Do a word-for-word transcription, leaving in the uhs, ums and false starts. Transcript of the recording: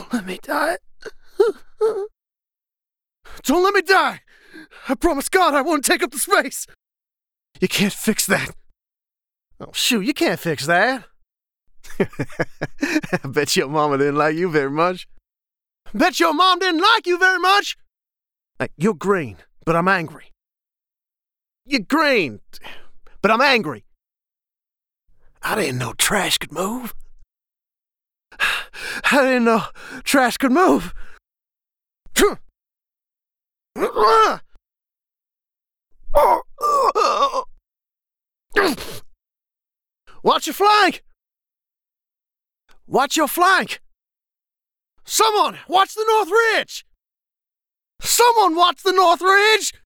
Don't let me die. Don't let me die! I promise God I won't take up the space! You can't fix that. Oh, shoot, you can't fix that. I bet your mama didn't like you very much. Bet your mom didn't like you very much! Hey, you're green, but I'm angry. You're green, but I'm angry. I didn't know trash could move. I didn't know trash could move. Watch your flank! Watch your flank! Someone, watch the North Ridge! Someone watch the North Ridge!